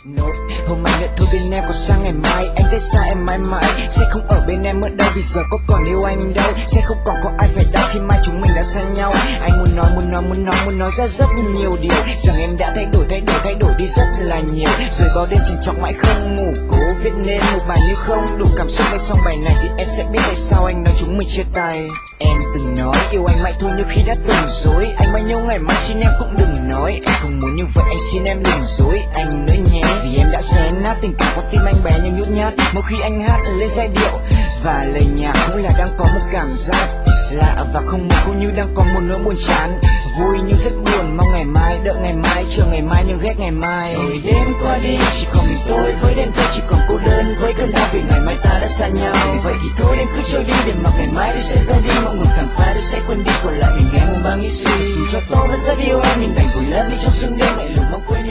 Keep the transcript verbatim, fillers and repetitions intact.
Nốt hôm anh đã thôi bên em còn sang ngày mai. Anh biết xa em mãi mãi sẽ không ở bên em nữa đâu. Bây giờ có còn yêu anh đâu, sẽ không còn có ai phải đau khi mai chúng mình đã xa nhau. Anh muốn nói muốn nói muốn nói muốn nói ra rất nhiều điều, rằng em đã thay đổi thay đổi thay đổi đi rất là nhiều. Rồi bao đêm trằn trọc mãi không ngủ, cố viết nên một bài nếu không đủ cảm xúc. Hay xong bài này thì em sẽ biết tại sao anh nói chúng mình chia tay. Em từng nói yêu anh mãi thôi nhưng khi đã từng dối, anh bao nhiêu ngày mai xin em cũng đừng nói. Anh không muốn như vậy, anh xin em đừng dối anh nữa nhé. Vì em đã xé nát tình cảm con tim anh bé như nhút nhát. Mỗi khi anh hát lên giai điệu và lời nhạc cũng là đang có một cảm giác lạ và không muốn, cũng như đang có một nỗi buồn chán. Vui nhưng rất buồn, mong ngày mai, đợi ngày mai, chờ ngày mai nhưng ghét ngày mai. Rồi đêm qua đi, chỉ còn mình tôi với đêm thôi, chỉ còn cô đơn với cơn đau vì ngày mai ta đã xa nhau. Vì vậy thì thôi đêm cứ trôi đi, để mặc ngày mai đi sẽ ra đi. Mọi người càng phá đi sẽ quên đi, còn lại mình nghe một bao nghĩ suy. Dù cho tôi vẫn rất yêu em, nhưng đành vùi lấp đi trong sương đêm lạnh lùng mong quên.